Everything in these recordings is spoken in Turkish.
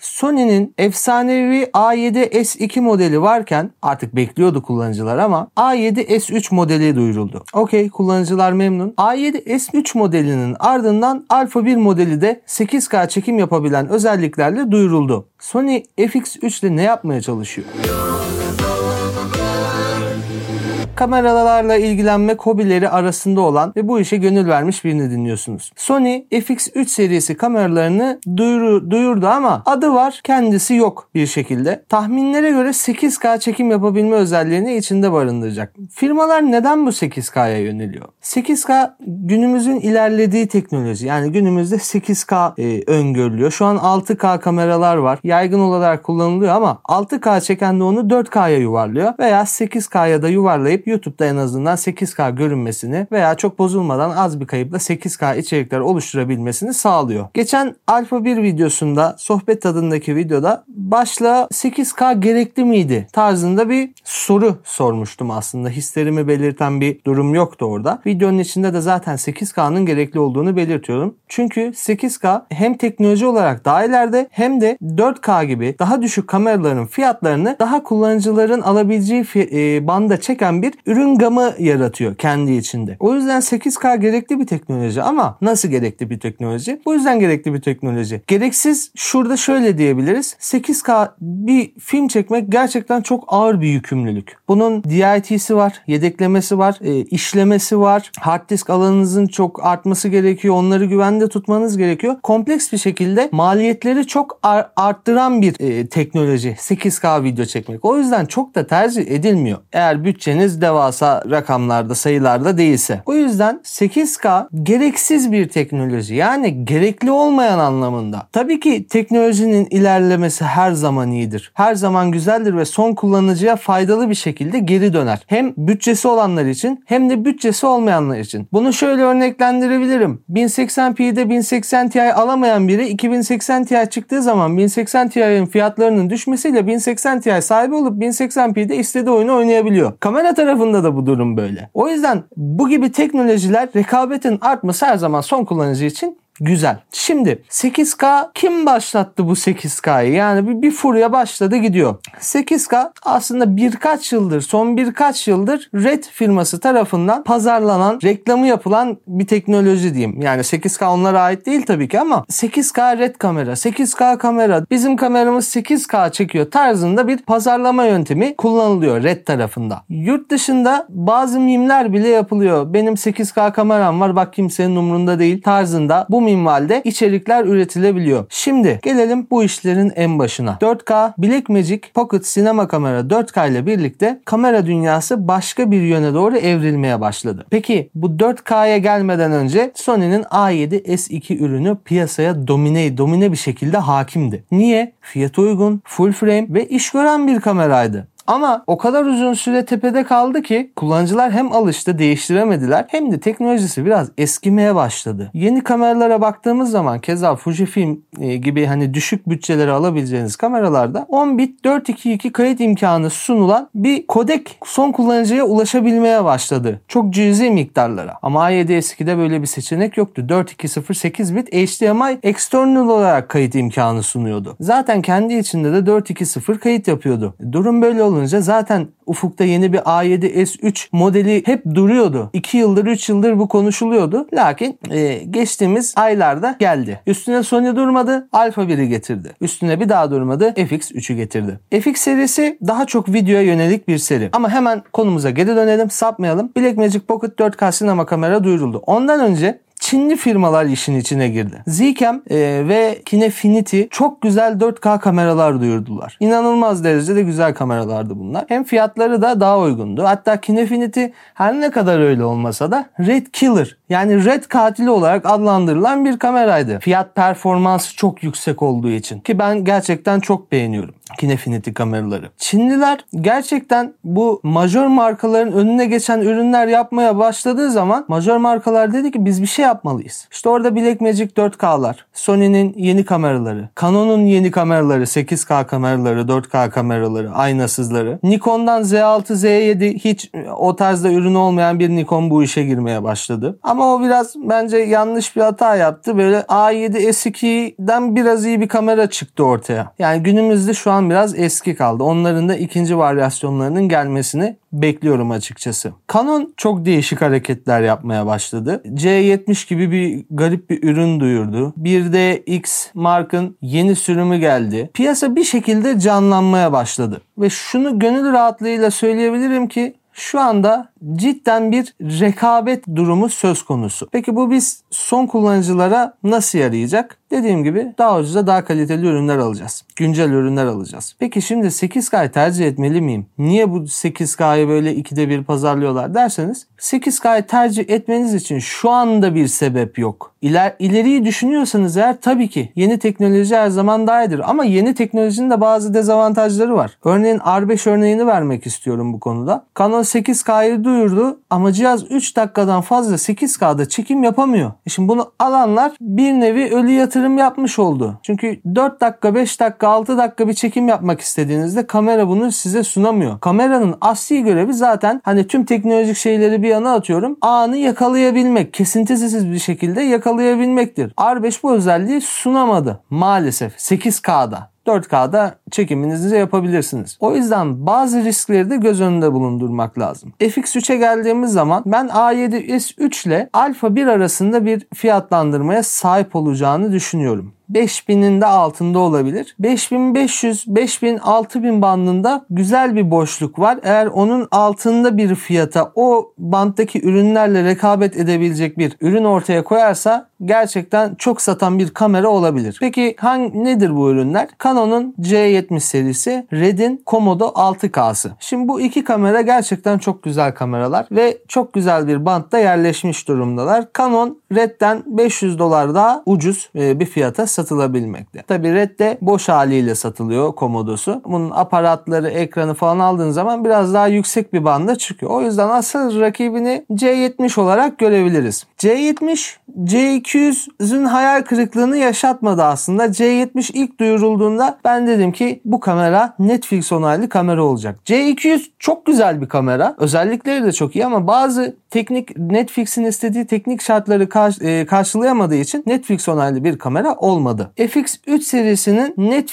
Sony'nin efsanevi A7S2 modeli varken artık bekliyordu kullanıcılar ama A7S3 modeli duyuruldu. Okey, kullanıcılar memnun. A7S3 modelinin ardından Alpha 1 modeli de 8K çekim yapabilen özelliklerle duyuruldu. Sony FX3 ile ne yapmaya çalışıyor? Kameralarla ilgilenmek hobileri arasında olan ve bu işe gönül vermiş birini dinliyorsunuz. Sony FX3 serisi kameralarını duyurdu ama adı var, kendisi yok bir şekilde. Tahminlere göre 8K çekim yapabilme özelliğini içinde barındıracak. Firmalar neden bu 8K'ya yöneliyor? 8K günümüzün ilerlediği teknoloji. Yani günümüzde 8K öngörülüyor. Şu an 6K kameralar var. Yaygın olarak kullanılıyor ama 6K çeken de onu 4K'ya yuvarlıyor veya 8K'ya da yuvarlayıp YouTube'da en azından 8K görünmesini veya çok bozulmadan az bir kayıpla 8K içerikler oluşturabilmesini sağlıyor. Geçen Alpha 1 videosunda, sohbet tadındaki videoda başlığa 8K gerekli miydi tarzında bir soru sormuştum aslında. Hislerimi belirten bir durum yoktu orada. Videonun içinde de zaten 8K'nın gerekli olduğunu belirtiyorum. Çünkü 8K hem teknoloji olarak daha ileride hem de 4K gibi daha düşük kameraların fiyatlarını daha kullanıcıların alabileceği banda çeken bir ürün gamı yaratıyor kendi içinde. O yüzden 8K gerekli bir teknoloji ama nasıl gerekli bir teknoloji? Bu yüzden gerekli bir teknoloji. Gereksiz şurada şöyle diyebiliriz. 8K bir film çekmek gerçekten çok ağır bir yükümlülük. Bunun DIT'si var, yedeklemesi var, işlemesi var. Hard disk alanınızın çok artması gerekiyor. Onları güvende tutmanız gerekiyor. Kompleks bir şekilde maliyetleri çok arttıran bir teknoloji 8K video çekmek. O yüzden çok da tercih edilmiyor. Eğer bütçeniz devasa rakamlarda, sayılarda değilse. O yüzden 8K gereksiz bir teknoloji. Yani gerekli olmayan anlamında. Tabii ki teknolojinin ilerlemesi her zaman iyidir. Her zaman güzeldir ve son kullanıcıya faydalı bir şekilde geri döner. Hem bütçesi olanlar için hem de bütçesi olmayanlar için. Bunu şöyle örneklendirebilirim. 1080p'de 1080 Ti alamayan biri 2080 Ti çıktığı zaman 1080 Ti'nin fiyatlarının düşmesiyle 1080 Ti sahibi olup 1080p'de istediği oyunu oynayabiliyor. Kamera tarafında da bu durum böyle. O yüzden bu gibi teknolojiler, rekabetin artması her zaman son kullanıcı için güzel. Şimdi 8K kim başlattı bu 8K'yı? Yani bir furya başladı gidiyor. 8K aslında son birkaç yıldır Red firması tarafından pazarlanan, reklamı yapılan bir teknoloji diyeyim. Yani 8K onlara ait değil tabii ki ama 8K Red kamera, 8K kamera, bizim kameramız 8K çekiyor tarzında bir pazarlama yöntemi kullanılıyor Red tarafında. Yurt dışında bazı mimler bile yapılıyor. Benim 8K kameram var, bak kimsenin umurunda değil tarzında bu minvalde içerikler üretilebiliyor. Şimdi gelelim bu işlerin en başına. 4K Blackmagic Pocket sinema kamera 4K ile birlikte kamera dünyası başka bir yöne doğru evrilmeye başladı. Peki bu 4K'ya gelmeden önce Sony'nin A7S2 ürünü piyasaya domine bir şekilde hakimdi. Niye? Fiyatı uygun, full frame ve iş gören bir kameraydı. Ama o kadar uzun süre tepede kaldı ki kullanıcılar hem alıştı, değiştiremediler hem de teknolojisi biraz eskimeye başladı. Yeni kameralara baktığımız zaman keza Fujifilm gibi hani düşük bütçeleri alabileceğiniz kameralarda 10 bit 422 kayıt imkanı sunulan bir kodek son kullanıcıya ulaşabilmeye başladı. Çok cüzi miktarlara. Ama A7S2'de böyle bir seçenek yoktu. 4208 bit HDMI external olarak kayıt imkanı sunuyordu. Zaten kendi içinde de 420 kayıt yapıyordu. Durum böyle olunca zaten ufukta yeni bir A7S3 modeli hep duruyordu. 2 yıldır 3 yıldır bu konuşuluyordu. Lakin geçtiğimiz aylarda geldi. Üstüne Sony durmadı. Alpha 1'i getirdi. Üstüne bir daha durmadı. FX3'ü getirdi. FX serisi daha çok videoya yönelik bir seri. Ama hemen konumuza geri dönelim. Sapmayalım. Blackmagic Pocket 4K sinema kamera duyuruldu. Ondan önce Çinli firmalar işin içine girdi. Zcam ve Kinefinity çok güzel 4K kameralar duyurdular. İnanılmaz derecede güzel kameralardı bunlar. Hem fiyatları da daha uygundu. Hatta Kinefinity her ne kadar öyle olmasa da Red Killer yani Red katili olarak adlandırılan bir kameraydı. Fiyat performansı çok yüksek olduğu için. Ki ben gerçekten çok beğeniyorum Kinefinity kameraları. Çinliler gerçekten bu majör markaların önüne geçen ürünler yapmaya başladığı zaman majör markalar dedi ki biz bir şey yapmamız yapmalıyız. İşte orada Blackmagic 4K'lar, Sony'nin yeni kameraları, Canon'un yeni kameraları, 8K kameraları, 4K kameraları, aynasızları, Nikon'dan Z6, Z7 hiç o tarzda ürün olmayan bir Nikon bu işe girmeye başladı. Ama o biraz bence yanlış bir hata yaptı. Böyle A7S2'den biraz iyi bir kamera çıktı ortaya. Yani günümüzde şu an biraz eski kaldı. Onların da ikinci varyasyonlarının gelmesini bekliyorum açıkçası. Canon çok değişik hareketler yapmaya başladı. C70 gibi bir garip bir ürün duyurdu. Bir de X Mark'ın yeni sürümü geldi. Piyasa bir şekilde canlanmaya başladı. Ve şunu gönül rahatlığıyla söyleyebilirim ki şu anda cidden bir rekabet durumu söz konusu. Peki bu biz son kullanıcılara nasıl yarayacak? Dediğim gibi daha ucuza daha kaliteli ürünler alacağız. Güncel ürünler alacağız. Peki şimdi 8K'yı tercih etmeli miyim? Niye bu 8K'yı böyle 2'de 1 pazarlıyorlar derseniz 8K'yı tercih etmeniz için şu anda bir sebep yok. İleriyi düşünüyorsanız eğer tabii ki yeni teknoloji her zaman daha iyidir. Ama yeni teknolojinin de bazı dezavantajları var. Örneğin R5 örneğini vermek istiyorum bu konuda. Canon 8K'yı duyurdu ama cihaz 3 dakikadan fazla 8K'da çekim yapamıyor. Şimdi bunu alanlar bir nevi ölü yatırım yapmış oldu. Çünkü 4 dakika, 5 dakika, 6 dakika bir çekim yapmak istediğinizde kamera bunu size sunamıyor. Kameranın asli görevi zaten hani tüm teknolojik şeyleri bir yana atıyorum. Anı yakalayabilmek, kesintisiz bir şekilde yakalayabilmektir. R5 bu özelliği sunamadı maalesef 8K'da. 4K'da çekiminizi yapabilirsiniz. O yüzden bazı riskleri de göz önünde bulundurmak lazım. FX3'e geldiğimiz zaman ben A7S3 ile Alpha 1 arasında bir fiyatlandırmaya sahip olacağını düşünüyorum. 5000'in de altında olabilir. 5500, 5000, 6000 bandında güzel bir boşluk var. Eğer onun altında bir fiyata o banttaki ürünlerle rekabet edebilecek bir ürün ortaya koyarsa gerçekten çok satan bir kamera olabilir. Peki nedir bu ürünler? Canon'un C70 serisi, Red'in Komodo 6K'sı. Şimdi bu iki kamera gerçekten çok güzel kameralar ve çok güzel bir bantta yerleşmiş durumdalar. Canon Red'den $500 daha ucuz bir fiyata satılabilmekte. Tabi Red de boş haliyle satılıyor Komodo'su. Bunun aparatları, ekranı falan aldığın zaman biraz daha yüksek bir banda çıkıyor. O yüzden asıl rakibini C70 olarak görebiliriz. C70, C200'ün hayal kırıklığını yaşatmadı aslında. C70 ilk duyurulduğunda ben dedim ki bu kamera Netflix onaylı kamera olacak. C200 çok güzel bir kamera. Özellikleri de çok iyi ama bazı Netflix'in istediği teknik şartları karşılayamadığı için Netflix onaylı bir kamera olmadı. FX3 serisinin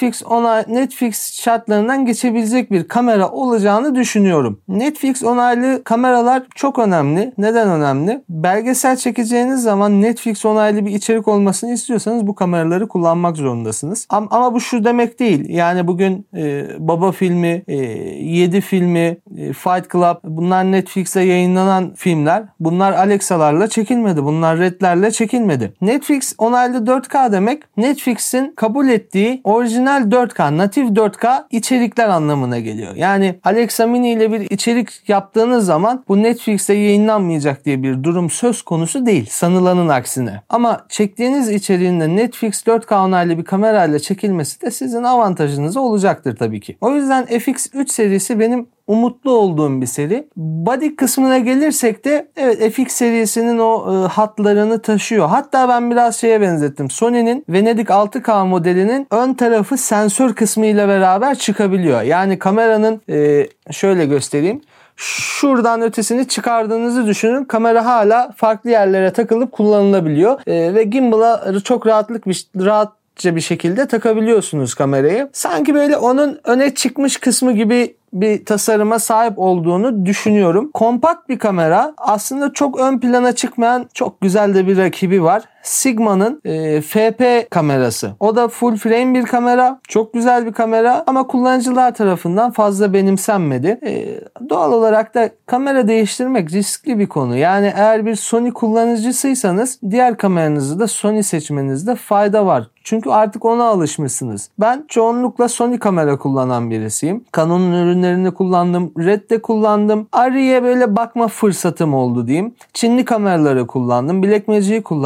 Netflix şartlarından geçebilecek bir kamera olacağını düşünüyorum. Netflix onaylı kameralar çok önemli. Neden önemli? Belgesel çekeceğiniz zaman Netflix onaylı bir içerik olmasını istiyorsanız bu kameraları kullanmak zorundasınız. Ama bu şu demek değil. Yani bugün Baba filmi, 7 filmi, Fight Club bunlar Netflix'te yayınlanan filmler. Bunlar Alexa'larla çekilmedi. Bunlar Red'lerle çekilmedi. Netflix onaylı 4K demek Netflix'in kabul ettiği orijinal 4K, natif 4K içerikler anlamına geliyor. Yani Alexa Mini ile bir içerik yaptığınız zaman bu Netflix'te yayınlanmayacak diye bir durum söz konusu değil. Sanılanın aksine. Ama çektiğiniz içeriğin de Netflix 4K onaylı bir kamerayla çekilmesi de sizin avantajınıza olacaktır tabii ki. O yüzden FX3 serisi benim umutlu olduğum bir seri. Body kısmına gelirsek de evet FX serisinin o hatlarını taşıyor. Hatta ben biraz şeye benzettim. Sony'nin Venedik 6K modelinin ön tarafı sensör kısmı ile beraber çıkabiliyor. Yani kameranın şöyle göstereyim. Şuradan ötesini çıkardığınızı düşünün. Kamera hala farklı yerlere takılıp kullanılabiliyor. Ve gimbal'a çok rahatça bir şekilde takabiliyorsunuz kamerayı. Sanki böyle onun öne çıkmış kısmı gibi bir tasarıma sahip olduğunu düşünüyorum. Kompakt bir kamera. Aslında çok ön plana çıkmayan çok güzel de bir rakibi var. Sigma'nın FP kamerası. O da full frame bir kamera. Çok güzel bir kamera ama kullanıcılar tarafından fazla benimsenmedi. Doğal olarak da kamera değiştirmek riskli bir konu. Yani eğer bir Sony kullanıcısıysanız diğer kameranızı da Sony seçmenizde fayda var. Çünkü artık ona alışmışsınız. Ben çoğunlukla Sony kamera kullanan birisiyim. Canon'un ürünlerini kullandım. Red'de kullandım. Arri'ye böyle bakma fırsatım oldu diyeyim. Çinli kameraları kullandım. Blackmagic'i kullandım.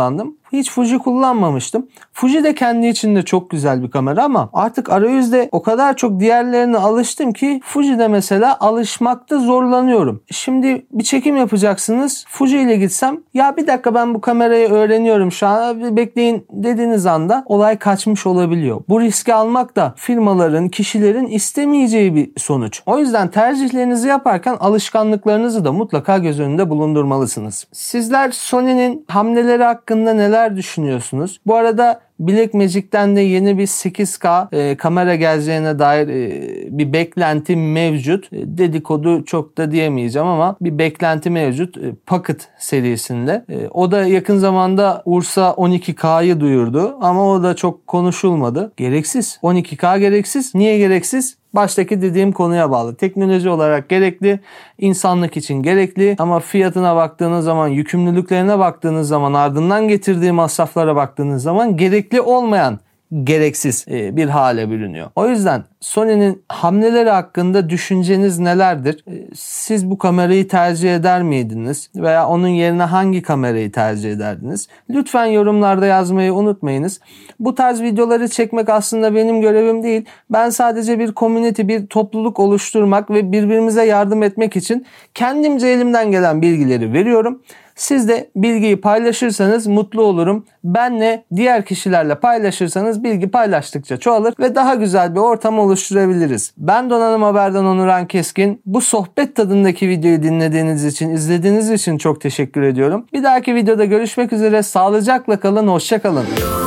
Hiç Fuji kullanmamıştım. Fuji de kendi içinde çok güzel bir kamera ama artık arayüzde o kadar çok diğerlerine alıştım ki Fuji'de mesela alışmakta zorlanıyorum. Şimdi bir çekim yapacaksınız. Fuji ile gitsem ya bir dakika ben bu kamerayı öğreniyorum şu an bir bekleyin dediğiniz anda olay kaçmış olabiliyor. Bu riski almak da firmaların, kişilerin istemeyeceği bir sonuç. O yüzden tercihlerinizi yaparken alışkanlıklarınızı da mutlaka göz önünde bulundurmalısınız. Sizler Sony'nin hamleleri hakkında neler düşünüyorsunuz? Bu arada Blackmagic'ten de yeni bir 8K kamera geleceğine dair bir beklenti mevcut. Dedikodu çok da diyemeyeceğim ama bir beklenti mevcut. Pocket serisinde. O da yakın zamanda Ursa 12K'yı duyurdu ama o da çok konuşulmadı. Gereksiz. 12K gereksiz. Niye gereksiz? Baştaki dediğim konuya bağlı. Teknoloji olarak gerekli, insanlık için gerekli ama fiyatına baktığınız zaman, yükümlülüklerine baktığınız zaman, ardından getirdiği masraflara baktığınız zaman gerekli olmayan gereksiz bir hale bürünüyor. O yüzden Sony'nin hamleleri hakkında düşünceniz nelerdir? Siz bu kamerayı tercih eder miydiniz? Veya onun yerine hangi kamerayı tercih ederdiniz? Lütfen yorumlarda yazmayı unutmayınız. Bu tarz videoları çekmek aslında benim görevim değil. Ben sadece bir community, bir topluluk oluşturmak ve birbirimize yardım etmek için kendimce elimden gelen bilgileri veriyorum. Siz de bilgiyi paylaşırsanız mutlu olurum. Benle diğer kişilerle paylaşırsanız bilgi paylaştıkça çoğalır ve daha güzel bir ortam oluşturabiliriz. Ben Donanım Haber'den Onuran Keskin. Bu sohbet tadındaki videoyu dinlediğiniz için, izlediğiniz için çok teşekkür ediyorum. Bir dahaki videoda görüşmek üzere. Sağlıcakla kalın, hoşça kalın.